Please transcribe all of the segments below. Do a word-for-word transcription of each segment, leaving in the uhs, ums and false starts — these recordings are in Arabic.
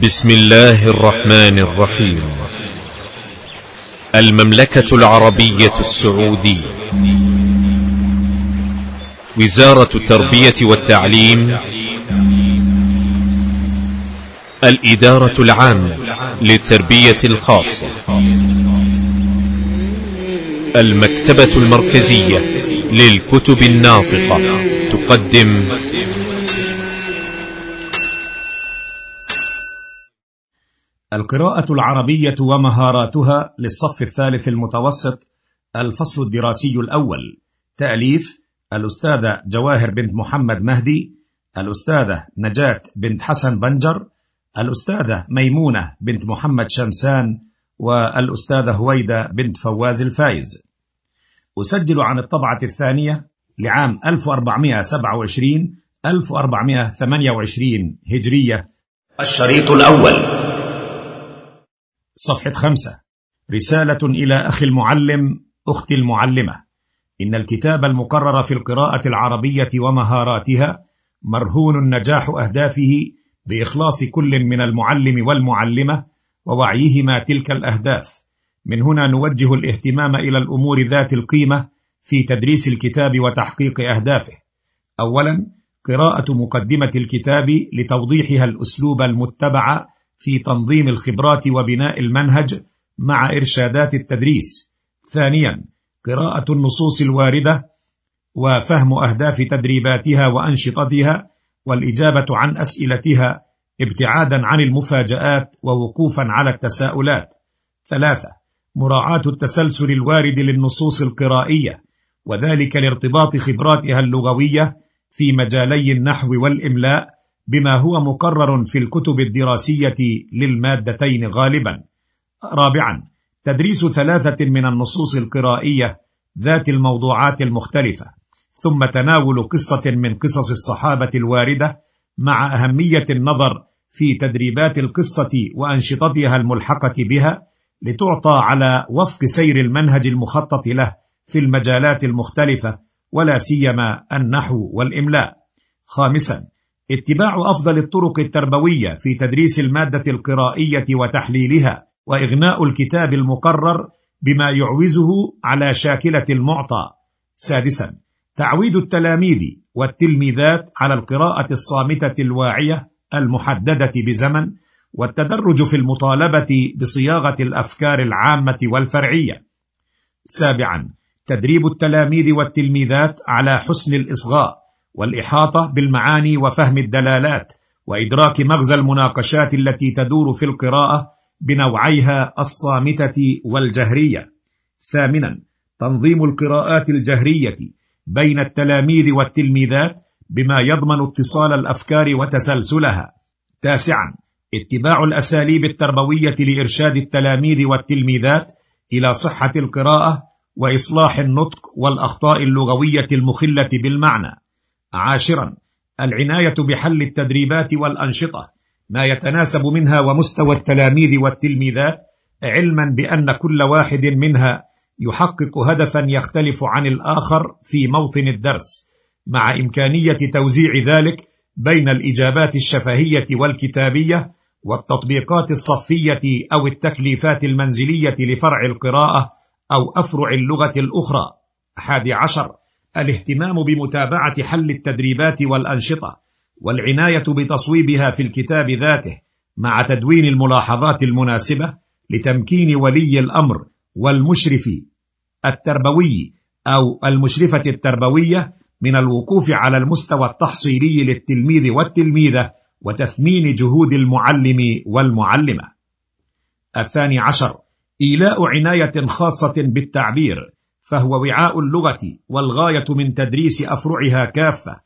بسم الله الرحمن الرحيم. المملكة العربية السعودية، وزارة التربية والتعليم، الإدارة العامة للتربية الخاصة، المكتبة المركزية للكتب الناطقة تقدم القراءة العربية ومهاراتها للصف الثالث المتوسط، الفصل الدراسي الأول. تأليف الأستاذة جواهر بنت محمد مهدي، الأستاذة نجاة بنت حسن بنجر، الأستاذة ميمونة بنت محمد شمسان، والأستاذة هويدة بنت فواز الفايز. أسجل عن الطبعة الثانية لعام ألف وأربعمائة وسبعة وعشرين ألف وأربعمائة وثمانية وعشرين هجرية. الشريط الأول، صفحة خمسة. رسالة إلى أخي المعلم، أختي المعلمة. إن الكتاب المقرر في القراءة العربية ومهاراتها مرهون نجاح أهدافه بإخلاص كل من المعلم والمعلمة ووعيهما تلك الأهداف. من هنا نوجه الاهتمام إلى الأمور ذات القيمة في تدريس الكتاب وتحقيق أهدافه. أولا، قراءة مقدمة الكتاب لتوضيحها الأسلوب المتبع في تنظيم الخبرات وبناء المنهج مع إرشادات التدريس. ثانيا، قراءة النصوص الواردة وفهم أهداف تدريباتها وأنشطتها والإجابة عن أسئلتها ابتعادا عن المفاجآت ووقوفا على التساؤلات. ثلاثة، مراعاة التسلسل الوارد للنصوص القرائية، وذلك لارتباط خبراتها اللغوية في مجالي النحو والإملاء بما هو مقرر في الكتب الدراسية للمادتين غالبا. رابعا، تدريس ثلاثة من النصوص القرائية ذات الموضوعات المختلفة، ثم تناول قصة من قصص الصحابة الواردة مع أهمية النظر في تدريبات القصة وأنشطتها الملحقة بها لتعطى على وفق سير المنهج المخطط له في المجالات المختلفة ولا سيما النحو والإملاء. خامسا، اتباع أفضل الطرق التربوية في تدريس المادة القرائية وتحليلها وإغناء الكتاب المقرر بما يعوزه على شاكلة المعطى. سادسا، تعويد التلاميذ والتلميذات على القراءة الصامتة الواعية المحددة بزمن، والتدرج في المطالبة بصياغة الأفكار العامة والفرعية. سابعا، تدريب التلاميذ والتلميذات على حسن الإصغاء والإحاطة بالمعاني وفهم الدلالات وإدراك مغزى المناقشات التي تدور في القراءة بنوعيها الصامتة والجهرية. ثامنا، تنظيم القراءات الجهرية بين التلاميذ والتلميذات بما يضمن اتصال الأفكار وتسلسلها. تاسعا، اتباع الأساليب التربوية لإرشاد التلاميذ والتلميذات إلى صحة القراءة وإصلاح النطق والأخطاء اللغوية المخلة بالمعنى. عاشرا، العناية بحل التدريبات والأنشطة ما يتناسب منها ومستوى التلاميذ والتلميذات، علما بأن كل واحد منها يحقق هدفا يختلف عن الآخر في موطن الدرس، مع إمكانية توزيع ذلك بين الإجابات الشفهية والكتابية والتطبيقات الصفية أو التكليفات المنزلية لفرع القراءة أو أفرع اللغة الأخرى. حادي عشر، الاهتمام بمتابعة حل التدريبات والأنشطة والعناية بتصويبها في الكتاب ذاته مع تدوين الملاحظات المناسبة لتمكين ولي الأمر والمشرف التربوي أو المشرفة التربوية من الوقوف على المستوى التحصيلي للتلميذ والتلميذة وتثمين جهود المعلم والمعلمة. الثاني عشر، إيلاء عناية خاصة بالتعبير، فهو وعاء اللغة والغاية من تدريس أفرعها كافة،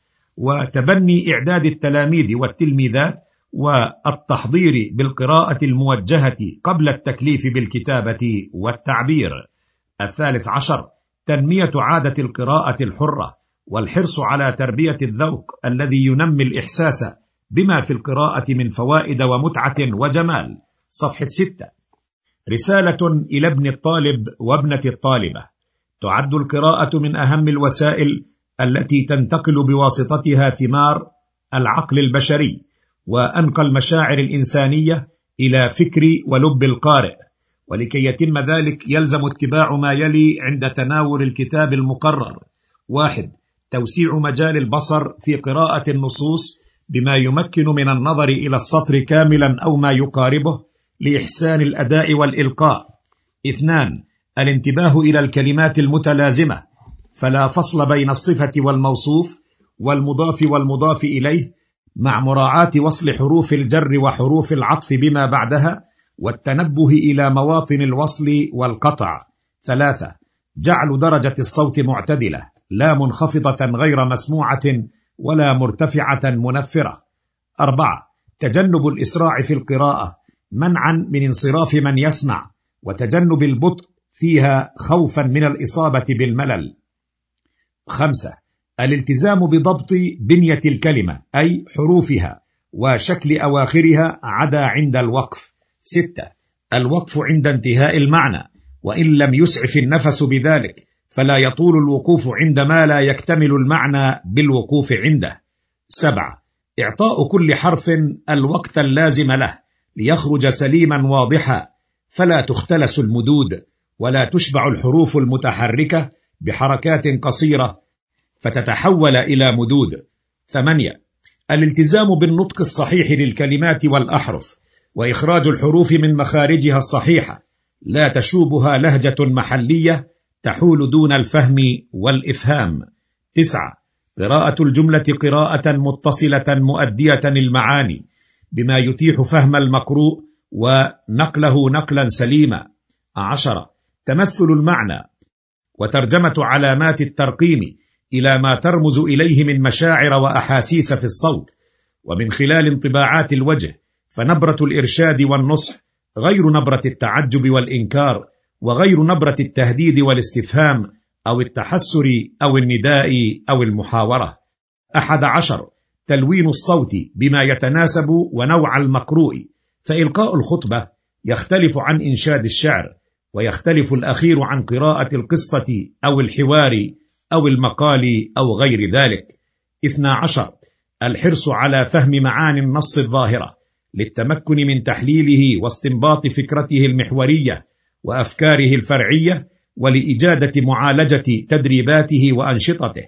وتبني إعداد التلاميذ والتلميذات والتحضير بالقراءة الموجهة قبل التكليف بالكتابة والتعبير. الثالث عشر، تنمية عادة القراءة الحرة والحرص على تربية الذوق الذي ينمي الإحساس بما في القراءة من فوائد ومتعة وجمال. صفحة ستة. رسالة إلى ابن الطالب وابنة الطالبة. تعد القراءة من أهم الوسائل التي تنتقل بواسطتها ثمار العقل البشري، وأنقى المشاعر الإنسانية إلى فكر ولب القارئ، ولكي يتم ذلك يلزم اتباع ما يلي عند تناول الكتاب المقرر. واحد، توسيع مجال البصر في قراءة النصوص بما يمكن من النظر إلى السطر كاملا أو ما يقاربه لإحسان الأداء والإلقاء. اثنان، الانتباه إلى الكلمات المتلازمة، فلا فصل بين الصفة والموصوف والمضاف والمضاف إليه، مع مراعاة وصل حروف الجر وحروف العطف بما بعدها، والتنبه إلى مواطن الوصل والقطع. ثلاثة، جعل درجة الصوت معتدلة، لا منخفضة غير مسموعة ولا مرتفعة منفرة. أربعة، تجنب الإسراع في القراءة منعا من انصراف من يسمع، وتجنب البطء فيها خوفا من الإصابة بالملل. خمسة، الالتزام بضبط بنية الكلمة أي حروفها وشكل أواخرها عدا عند الوقف. ستة، الوقف عند انتهاء المعنى، وإن لم يسعف النفس بذلك فلا يطول الوقوف عند ما لا يكتمل المعنى بالوقوف عنده. سبعة، إعطاء كل حرف الوقت اللازم له ليخرج سليما واضحا، فلا تختلس المدود ولا تشبع الحروف المتحركة بحركات قصيرة فتتحول إلى مدود. ثمانية، الالتزام بالنطق الصحيح للكلمات والأحرف، وإخراج الحروف من مخارجها الصحيحة، لا تشوبها لهجة محلية تحول دون الفهم والإفهام. تسعة، قراءة الجملة قراءة متصلة مؤدية المعاني بما يتيح فهم المقروء ونقله نقلا سليما. عشرة، تمثل المعنى وترجمة علامات الترقيم إلى ما ترمز إليه من مشاعر وأحاسيس في الصوت ومن خلال انطباعات الوجه، فنبرة الإرشاد والنصح غير نبرة التعجب والإنكار، وغير نبرة التهديد والاستفهام أو التحسر أو النداء أو المحاورة. أحد عشر، تلوين الصوت بما يتناسب ونوع المقروء، فإلقاء الخطبة يختلف عن إنشاد الشعر، ويختلف الأخير عن قراءة القصة أو الحوار أو المقال أو غير ذلك. اثنا عشر، الحرص على فهم معاني النص الظاهرة للتمكن من تحليله واستنباط فكرته المحورية وأفكاره الفرعية، ولإجادة معالجة تدريباته وأنشطته.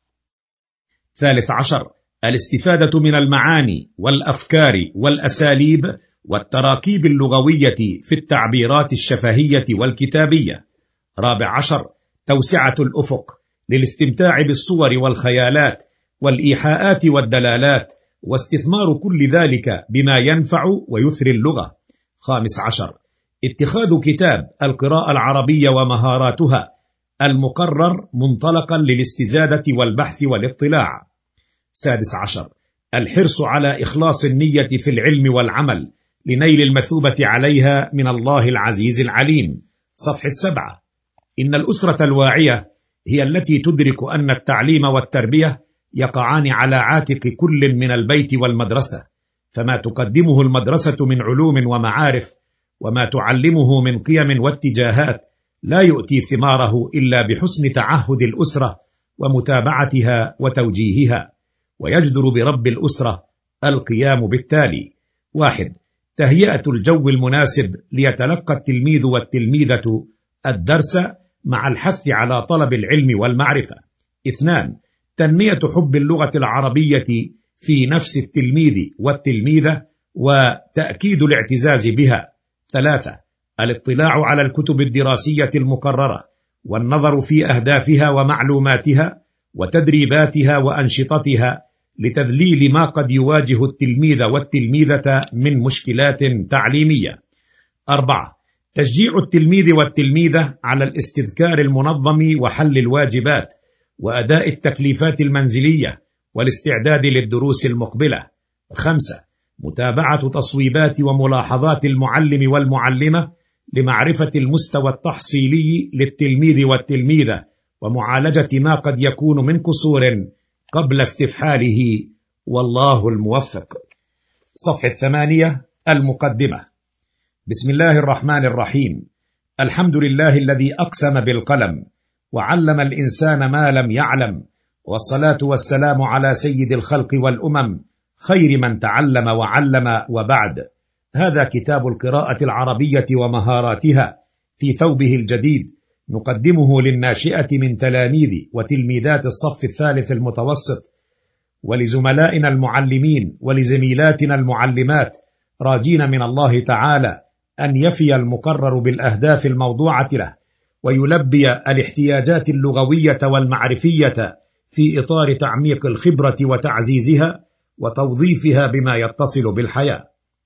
ثالث عشر، الاستفادة من المعاني والأفكار والأساليب والتراكيب اللغوية في التعبيرات الشفهية والكتابية. رابع عشر، توسعة الأفق للاستمتاع بالصور والخيالات والإيحاءات والدلالات، واستثمار كل ذلك بما ينفع ويثري اللغة. خامس عشر، اتخاذ كتاب القراءة العربية ومهاراتها المقرر منطلقا للاستزادة والبحث والاطلاع. سادس عشر، الحرص على إخلاص النية في العلم والعمل لنيل المثوبة عليها من الله العزيز العليم. صفحة سبعة، إن الأسرة الواعية هي التي تدرك أن التعليم والتربية يقعان على عاتق كل من البيت والمدرسة، فما تقدمه المدرسة من علوم ومعارف وما تعلمه من قيم واتجاهات لا يؤتي ثماره إلا بحسن تعهد الأسرة ومتابعتها وتوجيهها، ويجدر برب الأسرة القيام بالتالي. واحد، تهيئة الجو المناسب ليتلقى التلميذ والتلميذة الدرس مع الحث على طلب العلم والمعرفة. اثنان، تنمية حب اللغة العربية في نفس التلميذ والتلميذة وتأكيد الاعتزاز بها. ثلاثة، الاطلاع على الكتب الدراسية المقررة والنظر في أهدافها ومعلوماتها وتدريباتها وأنشطتها لتذليل ما قد يواجه التلميذ والتلميذة من مشكلات تعليمية. أربعة، تشجيع التلميذ والتلميذة على الاستذكار المنظم وحل الواجبات وأداء التكليفات المنزلية والاستعداد للدروس المقبلة. خمسة، متابعة تصويبات وملاحظات المعلم والمعلمة لمعرفة المستوى التحصيلي للتلميذ والتلميذة ومعالجة ما قد يكون من قصور قبل استفحاله، والله الموفق. صفحة ثمانية، المقدمة. بسم الله الرحمن الرحيم. الحمد لله الذي أقسم بالقلم وعلم الإنسان ما لم يعلم، والصلاة والسلام على سيد الخلق والأمم خير من تعلم وعلم. وبعد، هذا كتاب القراءة العربية ومهاراتها في ثوبه الجديد، نقدمه للناشئة من تلاميذ وتلميذات الصف الثالث المتوسط، ولزملائنا المعلمين ولزميلاتنا المعلمات، راجين من الله تعالى أن يفي المقرر بالأهداف الموضوعة له، ويلبي الاحتياجات اللغوية والمعرفية في إطار تعميق الخبرة وتعزيزها وتوظيفها بما يتصل بالحياة.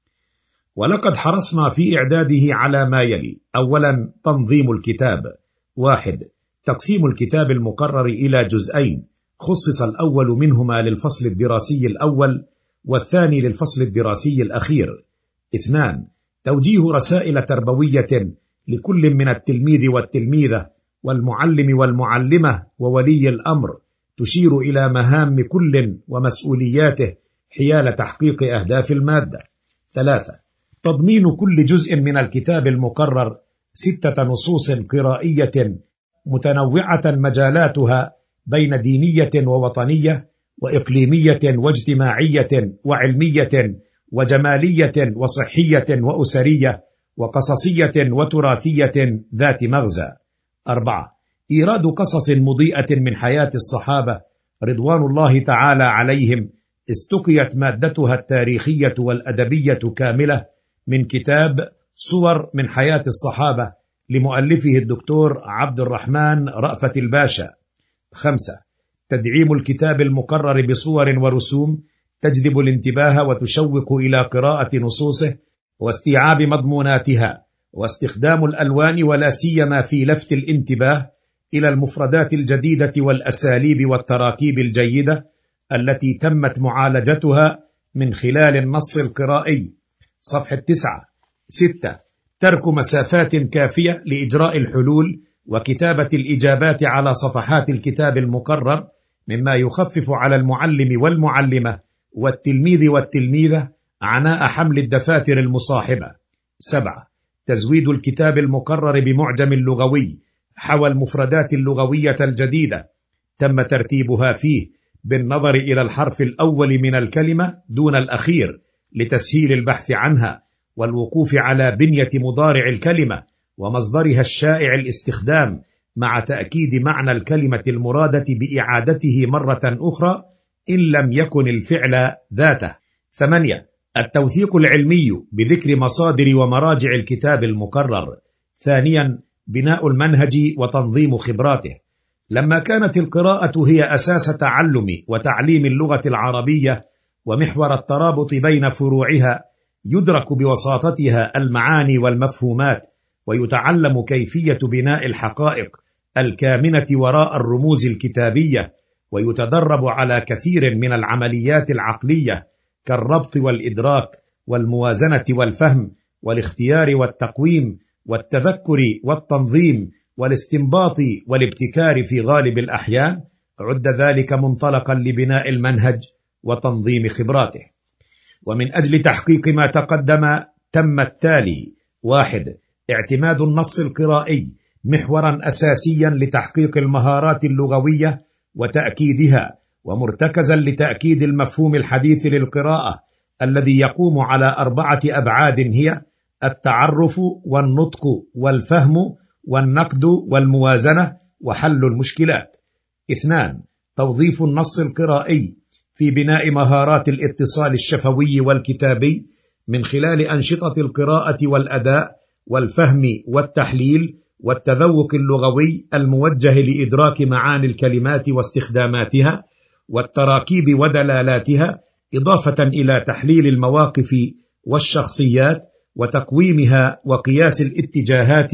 ولقد حرصنا في إعداده على ما يلي: أولا، تنظيم الكتاب. واحد، تقسيم الكتاب المقرر إلى جزئين، خصص الأول منهما للفصل الدراسي الأول والثاني للفصل الدراسي الأخير. اثنان، توجيه رسائل تربوية لكل من التلميذ والتلميذة والمعلم والمعلمة وولي الأمر، تشير إلى مهام كل ومسؤولياته حيال تحقيق أهداف المادة. ثلاثة، تضمين كل جزء من الكتاب المقرر ستة نصوص قرائية متنوعة مجالاتها بين دينية ووطنية وإقليمية واجتماعية وعلمية وجمالية وصحية وأسرية وقصصية وتراثية ذات مغزى. أربعة، إيراد قصص مضيئة من حياة الصحابة رضوان الله تعالى عليهم، استقيت مادتها التاريخية والأدبية كاملة من كتاب صور من حياة الصحابة لمؤلفه الدكتور عبد الرحمن رأفت الباشا. خمسة، تدعيم الكتاب المقرر بصور ورسوم تجذب الانتباه وتشوق إلى قراءة نصوصه واستيعاب مضموناتها، واستخدام الألوان ولا سيما في لفت الانتباه إلى المفردات الجديدة والأساليب والتراكيب الجيدة التي تمت معالجتها من خلال النص القرائي. صفحة تسعة. ستة، ترك مسافات كافية لإجراء الحلول وكتابة الإجابات على صفحات الكتاب المقرر، مما يخفف على المعلم والمعلمة والتلميذ والتلميذة عناء حمل الدفاتر المصاحبة. سبعة، تزويد الكتاب المقرر بمعجم لغوي حوى المفردات اللغوية الجديدة، تم ترتيبها فيه بالنظر إلى الحرف الأول من الكلمة دون الأخير لتسهيل البحث عنها والوقوف على بنية مضارع الكلمة ومصدرها الشائع الاستخدام، مع تأكيد معنى الكلمة المرادة بإعادته مرة أخرى إن لم يكن الفعل ذاته. ثمانية، التوثيق العلمي بذكر مصادر ومراجع الكتاب المقرر. ثانيا، بناء المنهج وتنظيم خبراته. لما كانت القراءة هي أساس تعلم وتعليم اللغة العربية ومحور الترابط بين فروعها، يدرك بوساطتها المعاني والمفهومات، ويتعلم كيفية بناء الحقائق الكامنة وراء الرموز الكتابية، ويتدرب على كثير من العمليات العقلية كالربط والإدراك والموازنة والفهم والاختيار والتقويم والتذكر والتنظيم والاستنباط والابتكار في غالب الأحيان. عد ذلك منطلقا لبناء المنهج وتنظيم خبراته. ومن أجل تحقيق ما تقدم تم التالي: واحد، اعتماد النص القرائي محورا أساسيا لتحقيق المهارات اللغوية وتأكيدها، ومرتكزا لتأكيد المفهوم الحديث للقراءة الذي يقوم على أربعة أبعاد، هي التعرف والنطق والفهم والنقد والموازنة وحل المشكلات. اثنان، توظيف النص القرائي في بناء مهارات الاتصال الشفوي والكتابي من خلال أنشطة القراءة والأداء والفهم والتحليل والتذوق اللغوي الموجه لإدراك معاني الكلمات واستخداماتها والتراكيب ودلالاتها، إضافة إلى تحليل المواقف والشخصيات وتقويمها وقياس الاتجاهات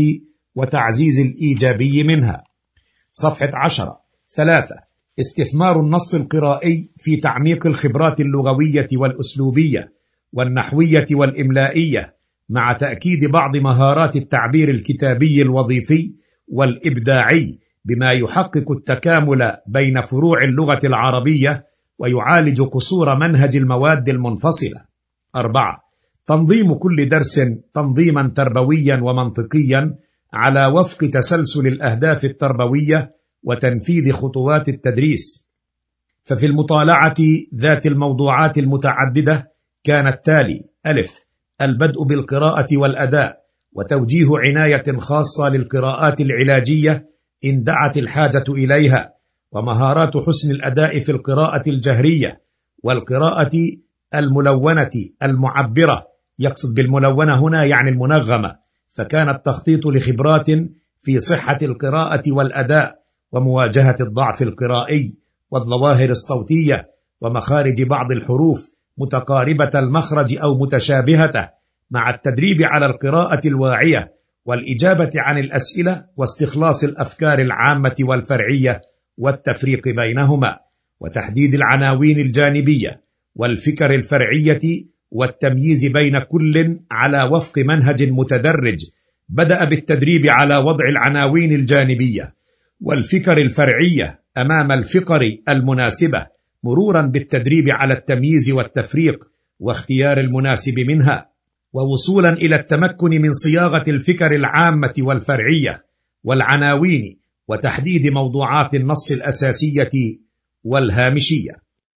وتعزيز الإيجابي منها. صفحة عشرة. ثلاثة، استثمار النص القرائي في تعميق الخبرات اللغوية والأسلوبية والنحوية والإملائية، مع تأكيد بعض مهارات التعبير الكتابي الوظيفي والإبداعي، بما يحقق التكامل بين فروع اللغة العربية ويعالج قصور منهج المواد المنفصلة. أربعة، تنظيم كل درس تنظيما تربويا ومنطقيا على وفق تسلسل الأهداف التربوية وتنفيذ خطوات التدريس. ففي المطالعة ذات الموضوعات المتعددة كان التالي: ألف البدء بالقراءة والأداء، وتوجيه عناية خاصة للقراءات العلاجية إن دعت الحاجة إليها، ومهارات حسن الأداء في القراءة الجهرية والقراءة الملونة المعبرة. يقصد بالملونة هنا يعني المنغمة، فكان التخطيط لخبرات في صحة القراءة والأداء ومواجهة الضعف القرائي والظواهر الصوتية ومخارج بعض الحروف متقاربة المخرج أو متشابهته، مع التدريب على القراءة الواعية والإجابة عن الأسئلة واستخلاص الأفكار العامة والفرعية والتفريق بينهما، وتحديد العناوين الجانبية والفكر الفرعية والتمييز بين كل على وفق منهج متدرج. بدأ بالتدريب على وضع العناوين الجانبية والفكر الفرعية أمام الفقر المناسبة، مرورا بالتدريب على التمييز والتفريق واختيار المناسب منها، ووصولا إلى التمكن من صياغة الفكر العامة والفرعية والعناوين وتحديد موضوعات النص الأساسية والهامشية.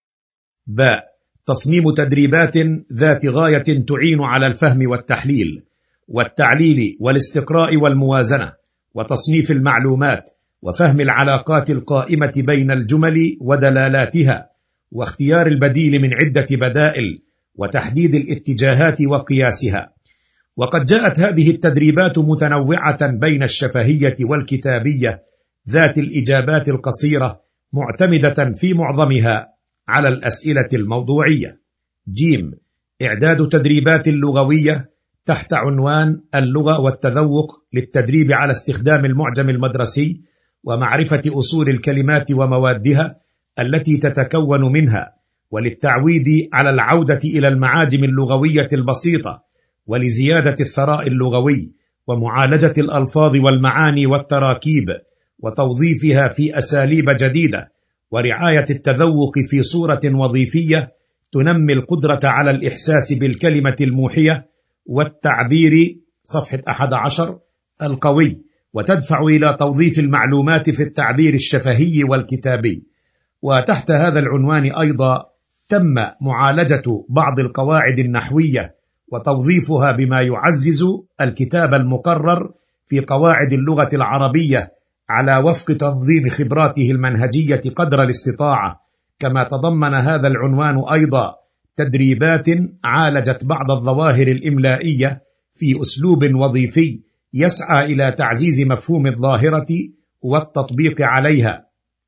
باء تصميم تدريبات ذات غاية تعين على الفهم والتحليل والتعليل والاستقراء والموازنة وتصنيف المعلومات وفهم العلاقات القائمة بين الجمل ودلالاتها، واختيار البديل من عدة بدائل وتحديد الاتجاهات وقياسها. وقد جاءت هذه التدريبات متنوعة بين الشفهية والكتابية ذات الإجابات القصيرة، معتمدة في معظمها على الأسئلة الموضوعية. جيم إعداد تدريبات لغوية تحت عنوان اللغة والتذوق للتدريب على استخدام المعجم المدرسي ومعرفة أصول الكلمات وموادها التي تتكون منها، وللتعويد على العودة إلى المعاجم اللغوية البسيطة ولزيادة الثراء اللغوي ومعالجة الألفاظ والمعاني والتراكيب وتوظيفها في أساليب جديدة، ورعاية التذوق في صورة وظيفية تنمي القدرة على الإحساس بالكلمة الموحية والتعبير صفحة أحد عشر القوي، وتدفع إلى توظيف المعلومات في التعبير الشفهي والكتابي. وتحت هذا العنوان أيضا تم معالجة بعض القواعد النحوية وتوظيفها بما يعزز الكتاب المقرر في قواعد اللغة العربية على وفق تنظيم خبراته المنهجية قدر الاستطاعة. كما تضمن هذا العنوان أيضا تدريبات عالجت بعض الظواهر الإملائية في أسلوب وظيفي يسعى إلى تعزيز مفهوم الظاهرة والتطبيق عليها،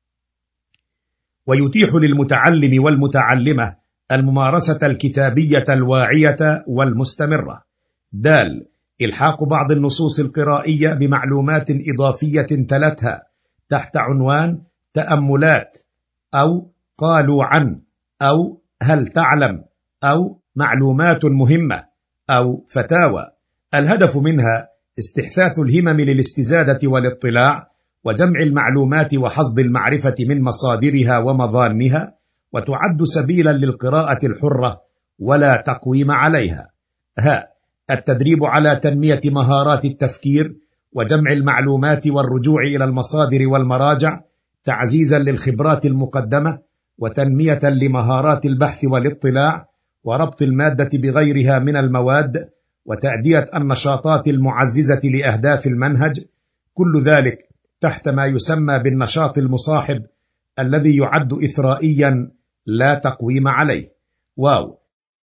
ويتيح للمتعلم والمتعلمة الممارسة الكتابية الواعية والمستمرة. دال إلحاق بعض النصوص القرائية بمعلومات إضافية تلتها تحت عنوان تأملات أو قالوا عن أو هل تعلم أو معلومات مهمة أو فتاوى. الهدف منها استحثاث الهمم للاستزادة والاطلاع وجمع المعلومات وحصد المعرفة من مصادرها ومظانها، وتعد سبيلا للقراءة الحرة ولا تقويم عليها. ها التدريب على تنمية مهارات التفكير وجمع المعلومات والرجوع إلى المصادر والمراجع، تعزيزا للخبرات المقدمة وتنمية لمهارات البحث والاطلاع وربط المادة بغيرها من المواد وتأدية النشاطات المعززة لأهداف المنهج، كل ذلك تحت ما يسمى بالنشاط المصاحب الذي يعد إثرائيا لا تقويم عليه. واو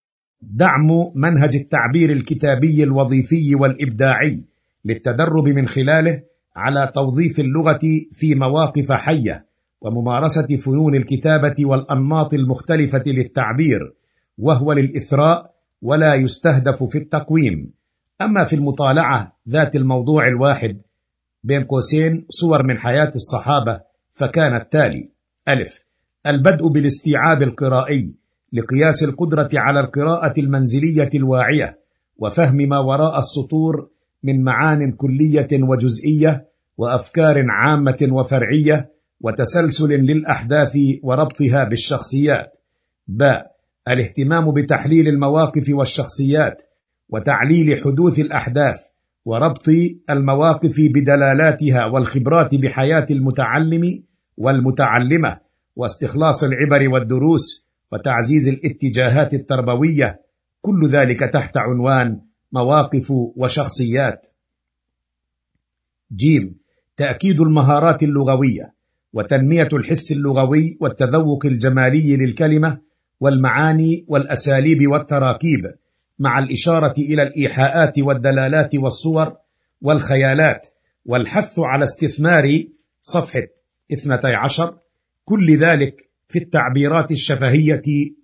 دعم منهج التعبير الكتابي الوظيفي والإبداعي للتدرب من خلاله على توظيف اللغة في مواقف حية وممارسة فنون الكتابة والأنماط المختلفة للتعبير، وهو للإثراء ولا يستهدف في التقويم. أما في المطالعة ذات الموضوع الواحد بين قوسين صور من حياة الصحابة فكان التالي: ألف البدء بالاستيعاب القرائي لقياس القدرة على القراءة المنزلية الواعية وفهم ما وراء السطور من معان كلية وجزئية وأفكار عامة وفرعية وتسلسل للأحداث وربطها بالشخصيات. باء الاهتمام بتحليل المواقف والشخصيات وتعليل حدوث الأحداث وربط المواقف بدلالاتها والخبرات بحياة المتعلم والمتعلمة واستخلاص العبر والدروس وتعزيز الاتجاهات التربوية، كل ذلك تحت عنوان مواقف وشخصيات. جيم. تأكيد المهارات اللغوية وتنمية الحس اللغوي والتذوق الجمالي للكلمة والمعاني والأساليب والتراكيب، مع الإشارة إلى الإيحاءات والدلالات والصور والخيالات، والحث على استثمار صفحة اثنتي عشر كل ذلك في التعبيرات الشفهية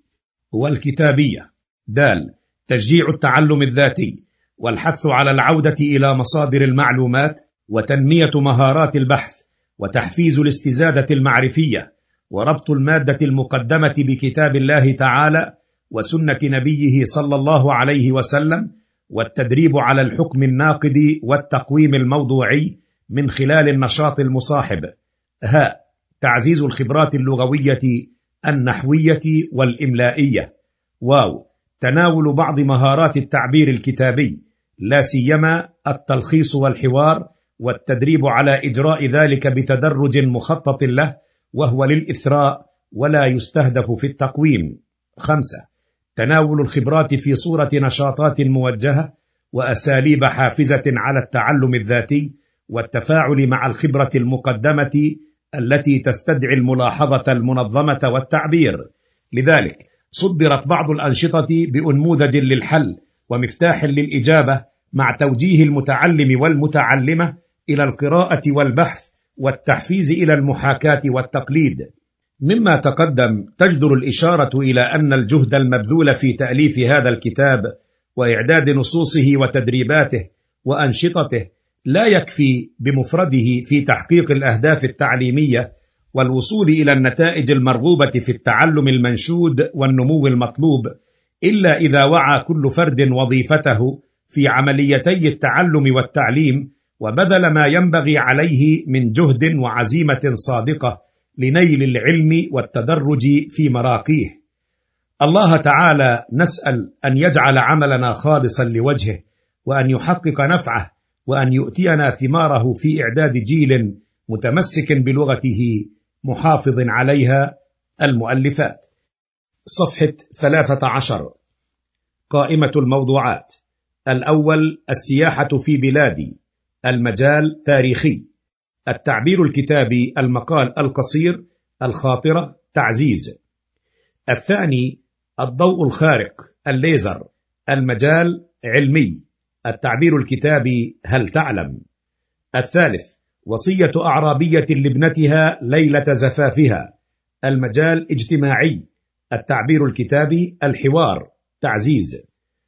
والكتابية. دال. تشجيع التعلم الذاتي والحث على العودة إلى مصادر المعلومات وتنمية مهارات البحث وتحفيز الاستزادة المعرفية، وربط المادة المقدمة بكتاب الله تعالى وسنة نبيه صلى الله عليه وسلم، والتدريب على الحكم الناقد والتقويم الموضوعي من خلال النشاط المصاحب. هاء. تعزيز الخبرات اللغوية النحوية والإملائية. واو. تناول بعض مهارات التعبير الكتابي، لا سيما التلخيص والحوار، والتدريب على إجراء ذلك بتدرج مخطط له، وهو للإثراء ولا يستهدف في التقويم. خمسة. تناول الخبرات في صورة نشاطات موجهة وأساليب حافزة على التعلم الذاتي والتفاعل مع الخبرة المقدمة التي تستدعي الملاحظة المنظمة والتعبير. لذلك صدرت بعض الأنشطة بأنموذج للحل ومفتاح للإجابة، مع توجيه المتعلم والمتعلمة إلى القراءة والبحث والتحفيز إلى المحاكاة والتقليد. مما تقدم تجدر الإشارة إلى أن الجهد المبذول في تأليف هذا الكتاب وإعداد نصوصه وتدريباته وأنشطته لا يكفي بمفرده في تحقيق الأهداف التعليمية والوصول إلى النتائج المرغوبة في التعلم المنشود والنمو المطلوب، إلا إذا وعى كل فرد وظيفته في عمليتي التعلم والتعليم، وبذل ما ينبغي عليه من جهد وعزيمة صادقة لنيل العلم والتدرج في مراقيه. الله تعالى نسأل أن يجعل عملنا خالصا لوجهه، وأن يحقق نفعه، وأن يؤتينا ثماره في إعداد جيل متمسك بلغته محافظ عليها. المؤلفات. صفحة ثلاثة عشر. قائمة الموضوعات. الأول السياحة في بلادي. المجال تاريخي. التعبير الكتابي المقال القصير. الخاطرة تعزيز. الثاني الضوء الخارق الليزر. المجال علمي. التعبير الكتابي هل تعلم. الثالث وصية أعرابية لابنتها ليلة زفافها. المجال اجتماعي. التعبير الكتابي الحوار تعزيز.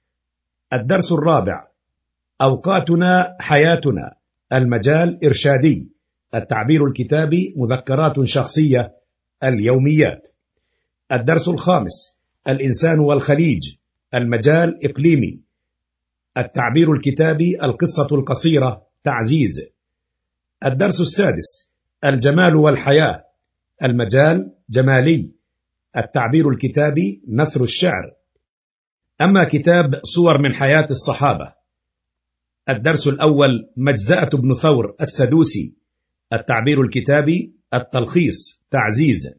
الدرس الرابع أوقاتنا حياتنا. المجال إرشادي. التعبير الكتابي مذكرات شخصية اليوميات. الدرس الخامس الإنسان والخليج. المجال إقليمي. التعبير الكتابي القصة القصيرة تعزيز. الدرس السادس الجمال والحياة. المجال جمالي. التعبير الكتابي نثر الشعر. أما كتاب صور من حياة الصحابة. الدرس الأول مجزأة بن ثور السدوسي. التعبير الكتابي التلخيص تعزيز.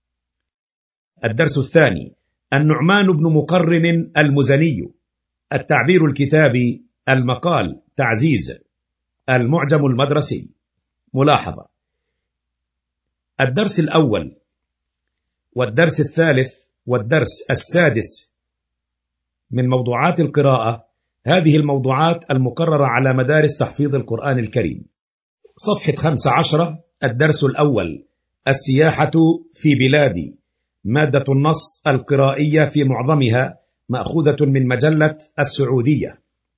الدرس الثاني النعمان بن مقرن المزني. التعبير الكتابي المقال تعزيز. المعجم المدرسي. ملاحظة: الدرس الأول والدرس الثالث والدرس السادس من موضوعات القراءة، هذه الموضوعات المقررة على مدارس تحفيظ القرآن الكريم. صفحة خمسة عشر. الدرس الأول السياحة في بلادي. مادة النص القرائية في معظمها مأخوذة من مجلة السعودية.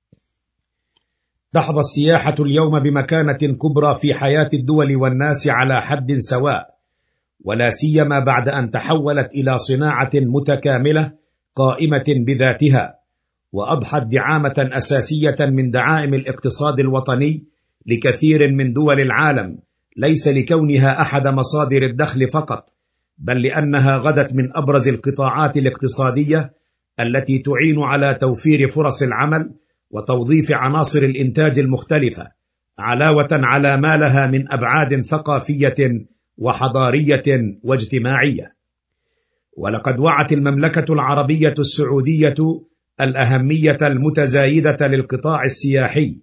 تحظى السياحة اليوم بمكانة كبرى في حياة الدول والناس على حد سواء، ولا سيما بعد أن تحولت إلى صناعة متكاملة قائمة بذاتها، وأضحت دعامة أساسية من دعائم الاقتصاد الوطني لكثير من دول العالم، ليس لكونها أحد مصادر الدخل فقط، بل لأنها غدت من أبرز القطاعات الاقتصادية التي تعين على توفير فرص العمل وتوظيف عناصر الإنتاج المختلفة، علاوة على ما لها من أبعاد ثقافية وحضارية واجتماعية. ولقد وعت المملكة العربية السعودية الأهمية المتزايدة للقطاع السياحي،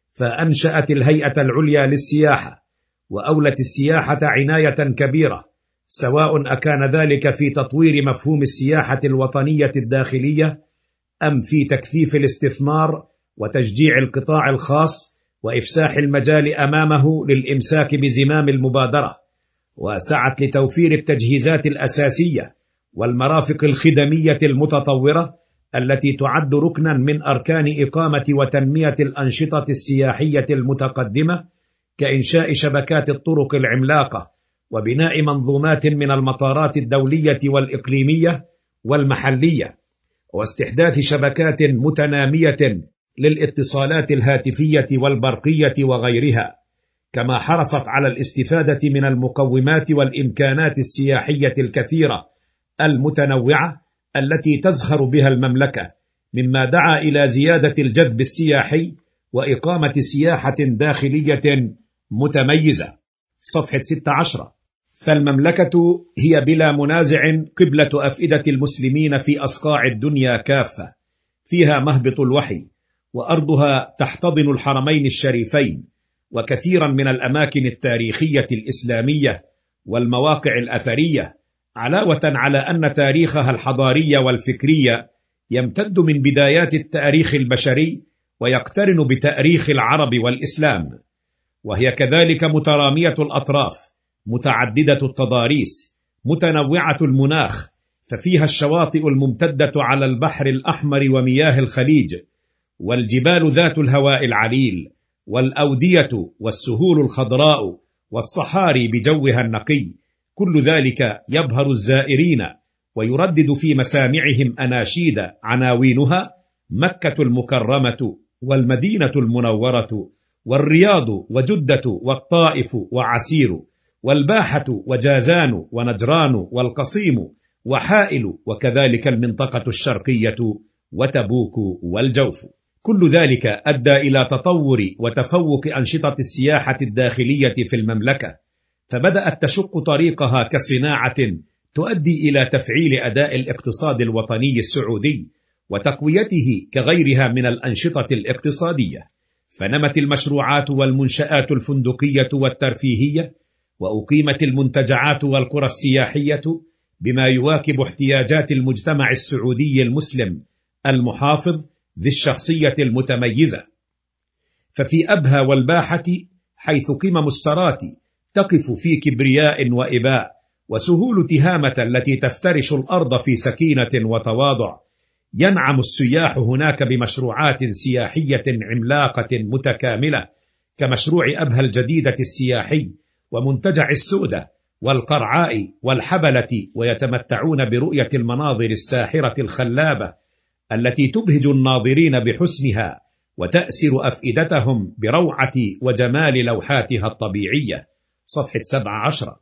فأنشأت الهيئة العليا للسياحة، وأولت السياحة عناية كبيرة، سواء أكان ذلك في تطوير مفهوم السياحة الوطنية الداخلية أم في تكثيف الاستثمار وتشجيع القطاع الخاص وإفساح المجال أمامه للإمساك بزمام المبادرة. وسعت لتوفير التجهيزات الأساسية والمرافق الخدمية المتطورة التي تعد ركنا من أركان إقامة وتنمية الأنشطة السياحية المتقدمة، كإنشاء شبكات الطرق العملاقة وبناء منظومات من المطارات الدولية والإقليمية والمحلية، واستحداث شبكات متنامية للاتصالات الهاتفية والبرقية وغيرها، كما حرصت على الاستفادة من المقومات والإمكانات السياحية الكثيرة المتنوعة التي تزخر بها المملكة، مما دعا إلى زيادة الجذب السياحي وإقامة سياحة داخلية متميزة. صفحة ستة عشر. فالمملكة هي بلا منازع قبلة أفئدة المسلمين في أصقاع الدنيا كافة، فيها مهبط الوحي، وأرضها تحتضن الحرمين الشريفين وكثيرا من الأماكن التاريخية الإسلامية والمواقع الأثرية، علاوة على أن تاريخها الحضاري والفكري يمتد من بدايات التاريخ البشري ويقترن بتاريخ العرب والإسلام، وهي كذلك مترامية الأطراف، متعددة التضاريس، متنوعة المناخ، ففيها الشواطئ الممتدة على البحر الأحمر ومياه الخليج، والجبال ذات الهواء العليل، والأودية والسهول الخضراء، والصحاري بجوها النقي. كل ذلك يبهر الزائرين ويردد في مسامعهم أناشيد عناوينها: مكة المكرمة، والمدينة المنورة، والرياض، وجدة، والطائف، وعسير، والباحة، وجازان، ونجران، والقصيم، وحائل، وكذلك المنطقة الشرقية، وتبوك، والجوف. كل ذلك أدى إلى تطور وتفوق أنشطة السياحة الداخلية في المملكة، فبدأت تشق طريقها كصناعة تؤدي إلى تفعيل أداء الاقتصاد الوطني السعودي وتقويته كغيرها من الأنشطة الاقتصادية، فنمت المشروعات والمنشآت الفندقية والترفيهية، وأقيمت المنتجعات والقرى السياحية بما يواكب احتياجات المجتمع السعودي المسلم المحافظ ذي الشخصية المتميزة. ففي أبها والباحة، حيث قمم السرات تقف في كبرياء وإباء، وسهول تهامة التي تفترش الأرض في سكينة وتواضع، ينعم السياح هناك بمشروعات سياحية عملاقة متكاملة، كمشروع أبها الجديدة السياحي، ومنتجع السؤدة، والقرعاء، والحبلة، ويتمتعون برؤية المناظر الساحرة الخلابة التي تبهج الناظرين بحسنها وتأسر أفئدتهم بروعة وجمال لوحاتها الطبيعية. صفحة سبع عشر.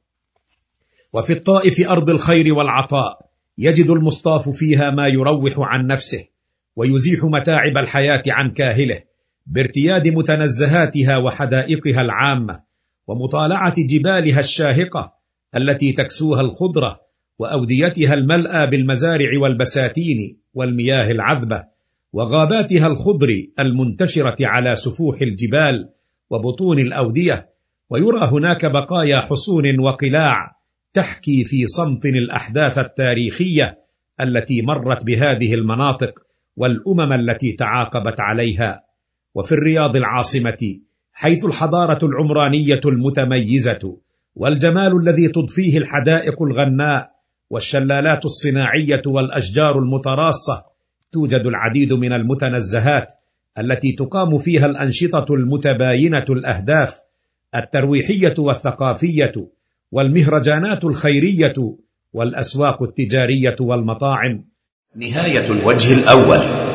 وفي الطائف أرض الخير والعطاء، يجد المصطاف فيها ما يروح عن نفسه ويزيح متاعب الحياة عن كاهله، بارتياد متنزهاتها وحدائقها العامة، ومطالعة جبالها الشاهقة التي تكسوها الخضرة، وأوديتها الملأى بالمزارع والبساتين والمياه العذبة، وغاباتها الخضر المنتشرة على سفوح الجبال وبطون الأودية. ويرى هناك بقايا حصون وقلاع تحكي في صمت الأحداث التاريخية التي مرت بهذه المناطق والأمم التي تعاقبت عليها. وفي الرياض العاصمة، حيث الحضارة العمرانية المتميزة والجمال الذي تضفيه الحدائق الغناء والشلالات الصناعية والأشجار المتراصة، توجد العديد من المتنزهات التي تقام فيها الأنشطة المتباينة الأهداف الترويحية والثقافية، والمهرجانات الخيرية، والأسواق التجارية والمطاعم. نهاية الوجه الأول.